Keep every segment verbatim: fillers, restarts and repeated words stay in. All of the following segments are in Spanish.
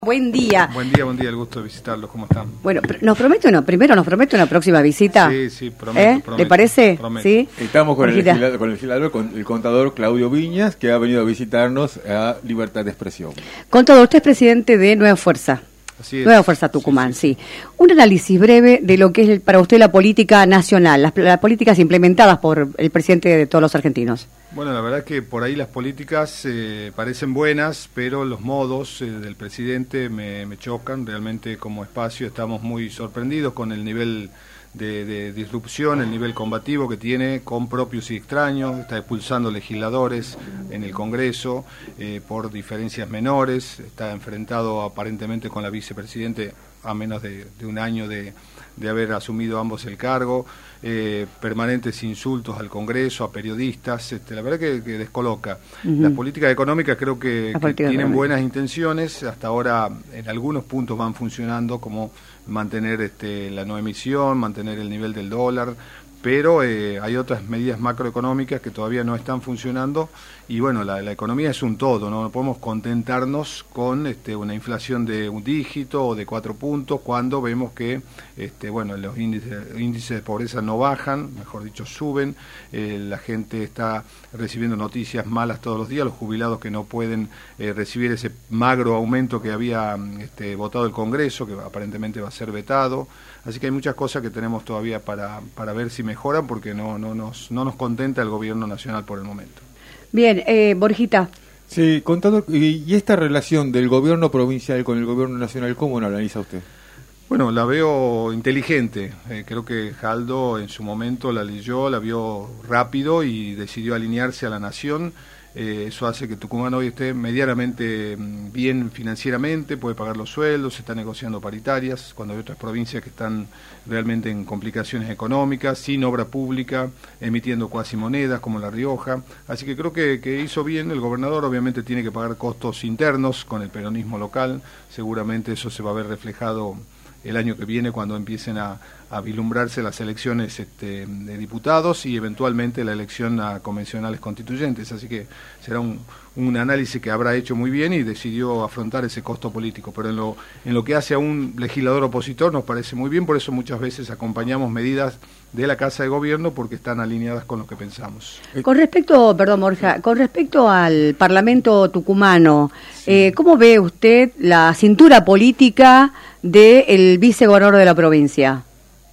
Buen día. Buen día, buen día, el gusto de visitarlos, ¿cómo están? Bueno, nos promete una, primero nos promete una próxima visita. Sí, sí, prometo, ¿Eh? prometo. ¿Le parece? Prometo. ¿Sí? Estamos con el, Jorgita. legislador, con el legislador, con el contador Claudio Viñas, que ha venido a visitarnos a Libertad de Expresión. Contador, usted es presidente de Nueva Fuerza. Así es. Nueva Fuerza Tucumán, sí, sí. sí. Un análisis breve de lo que es el, para usted la política nacional, las, las políticas implementadas por el presidente de todos los argentinos. Bueno, la verdad es que por ahí las políticas eh, parecen buenas, pero los modos eh, del presidente me, me chocan. Realmente como espacio estamos muy sorprendidos con el nivel de, de disrupción, el nivel combativo que tiene con propios y extraños. Está expulsando legisladores en el Congreso eh, por diferencias menores. Está enfrentado aparentemente con la vicepresidente a menos de, de un año de, de haber asumido ambos el cargo, eh, permanentes insultos al Congreso, a periodistas, este, la verdad que, que descoloca. Uh-huh. Las políticas económicas creo que, que tienen económica. buenas intenciones, hasta ahora en algunos puntos van funcionando, como mantener este, la no emisión, mantener el nivel del dólar, pero eh, hay otras medidas macroeconómicas que todavía no están funcionando y bueno, la, la economía es un todo, no, no podemos contentarnos con este, una inflación de un dígito o de cuatro puntos cuando vemos que este, bueno, los índices, índices de pobreza no bajan, mejor dicho suben, eh, la gente está recibiendo noticias malas todos los días, los jubilados que no pueden eh, recibir ese magro aumento que había este, votado el Congreso, que aparentemente va a ser vetado, así que hay muchas cosas que tenemos todavía para, para ver si mejoran porque no, no, nos, no nos contenta el gobierno nacional por el momento. Bien, eh, Borjita. Sí, contador, y, y esta relación del gobierno provincial con el gobierno nacional, ¿cómo la analiza usted? Bueno, la veo inteligente. Eh, creo que Jaldo en su momento la leyó, la vio rápido y decidió alinearse a la nación. Eh, eso hace que Tucumán hoy esté medianamente bien financieramente, puede pagar los sueldos, se está negociando paritarias, cuando hay otras provincias que están realmente en complicaciones económicas, sin obra pública, emitiendo cuasi monedas como La Rioja. Así que creo que, que hizo bien el gobernador, obviamente tiene que pagar costos internos con el peronismo local, seguramente eso se va a ver reflejado el año que viene cuando empiecen a, a vislumbrarse las elecciones este, de diputados y eventualmente la elección a convencionales constituyentes, así que será un, un análisis que habrá hecho muy bien y decidió afrontar ese costo político, pero en lo, en lo que hace a un legislador opositor nos parece muy bien, por eso muchas veces acompañamos medidas de la Casa de Gobierno porque están alineadas con lo que pensamos. Con respecto, perdón Borja, con respecto al Parlamento tucumano, sí. eh, ¿cómo ve usted la cintura política del vicegobernador de la provincia?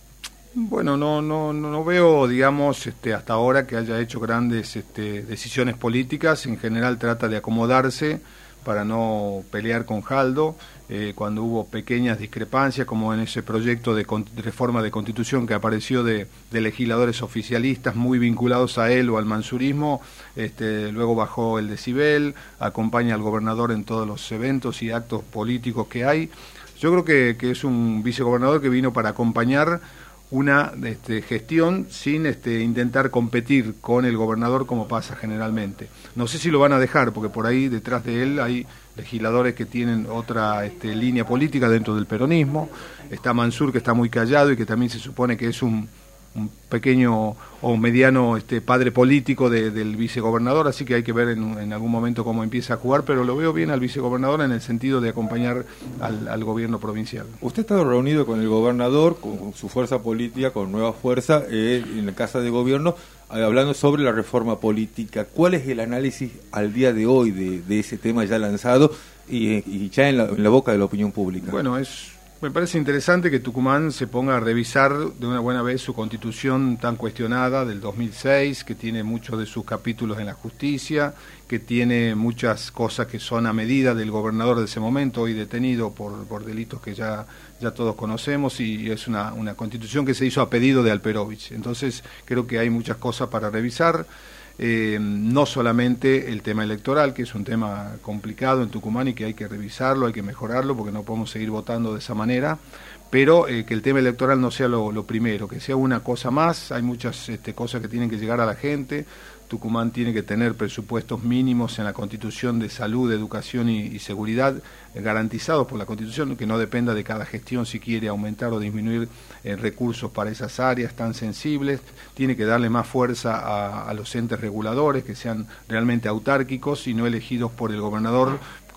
Bueno, no, no, no veo, digamos, este, hasta ahora que haya hecho grandes este, decisiones políticas. En general trata de acomodarse para no pelear con Jaldo. Eh, cuando hubo pequeñas discrepancias, como en ese proyecto de, con, de reforma de constitución que apareció de, de legisladores oficialistas muy vinculados a él o al mansurismo, este, luego bajó el decibel, acompaña al gobernador en todos los eventos y actos políticos que hay. Yo creo que, que es un vicegobernador que vino para acompañar una este, gestión sin este, intentar competir con el gobernador como pasa generalmente. No sé si lo van a dejar, porque por ahí detrás de él hay legisladores que tienen otra este, línea política dentro del peronismo. Está Mansur, que está muy callado y que también se supone que es un, un pequeño o mediano este, padre político de, del vicegobernador, así que hay que ver en, en algún momento cómo empieza a jugar, pero lo veo bien al vicegobernador en el sentido de acompañar al, al gobierno provincial. Usted ha estado reunido con el gobernador, con su fuerza política, con Nueva Fuerza, eh, en la Casa de Gobierno, eh, hablando sobre la reforma política. ¿Cuál es el análisis al día de hoy de, de ese tema ya lanzado y, y ya en la, en la boca de la opinión pública? Bueno, es... Me parece interesante que Tucumán se ponga a revisar de una buena vez su constitución tan cuestionada del dos mil seis, que tiene muchos de sus capítulos en la justicia, que tiene muchas cosas que son a medida del gobernador de ese momento, hoy detenido por, por delitos que ya, ya todos conocemos, y es una, una constitución que se hizo a pedido de Alperovich. Entonces creo que hay muchas cosas para revisar. Eh, no solamente el tema electoral, que es un tema complicado en Tucumán y que hay que revisarlo, hay que mejorarlo, porque no podemos seguir votando de esa manera, pero eh, que el tema electoral no sea lo, lo primero, que sea una cosa más. Hay muchas este, cosas que tienen que llegar a la gente. Tucumán tiene que tener presupuestos mínimos en la Constitución de salud, educación y, y seguridad eh, garantizados por la Constitución, que no dependa de cada gestión si quiere aumentar o disminuir eh, recursos para esas áreas tan sensibles. Tiene que darle más fuerza a, a los entes reguladores, que sean realmente autárquicos y no elegidos por el gobernador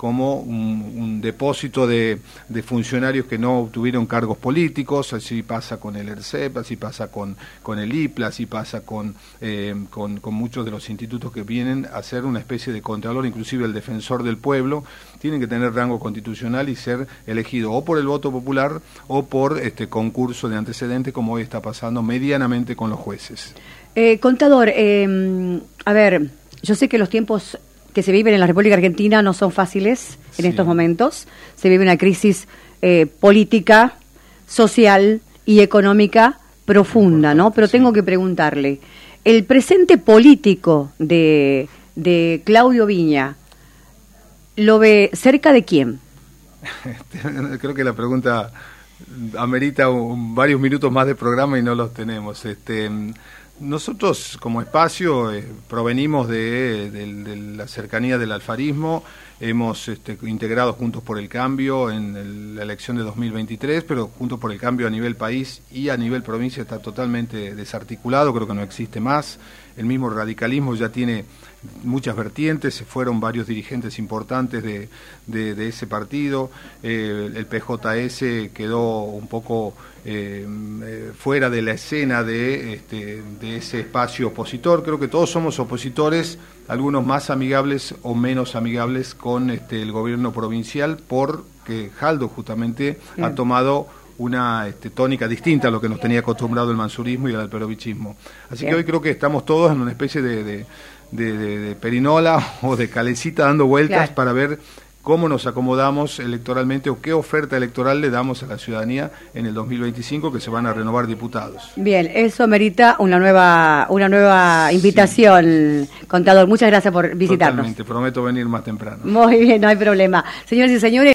como un, un depósito de, de funcionarios que no obtuvieron cargos políticos. Así pasa con el ERCEP, así pasa con, con el I P L A, así pasa con, eh, con, con muchos de los institutos que vienen a ser una especie de contralor, inclusive el defensor del pueblo, tienen que tener rango constitucional y ser elegido o por el voto popular o por este concurso de antecedentes, como hoy está pasando medianamente con los jueces. Eh, contador, eh, a ver, yo sé que los tiempos que se viven en la República Argentina no son fáciles en sí. estos momentos. Se vive una crisis eh, política, social y económica profunda, ¿no? Pero sí. tengo que preguntarle, ¿el presente político de, de Claudio Viña lo ve cerca de quién? Creo que la pregunta amerita un, varios minutos más de programa y no los tenemos. Este... Nosotros como espacio eh, provenimos de, de, de la cercanía del alfarismo, hemos este, integrado Juntos por el Cambio en el, la elección de dos mil veintitrés, pero Juntos por el Cambio a nivel país y a nivel provincia está totalmente desarticulado, creo que no existe más. El mismo radicalismo ya tiene muchas vertientes, se fueron varios dirigentes importantes de, de, de ese partido, eh, el P J S quedó un poco eh, eh, fuera de la escena de, este, de ese espacio opositor. Creo que todos somos opositores, algunos más amigables o menos amigables con este, el gobierno provincial, porque Jaldo justamente Bien. ha tomado una este, tónica distinta a lo que nos tenía acostumbrado el mansurismo y el alperovichismo. Así Bien. que hoy creo que estamos todos en una especie de, de, de, de, de perinola o de calecita dando vueltas claro. para ver cómo nos acomodamos electoralmente o qué oferta electoral le damos a la ciudadanía en el dos mil veinticinco, que se van a renovar diputados. Bien, eso merita una nueva una nueva invitación, sí. contador. Muchas gracias por visitarnos. Totalmente, prometo venir más temprano. Muy bien, no hay problema. Señores y señores.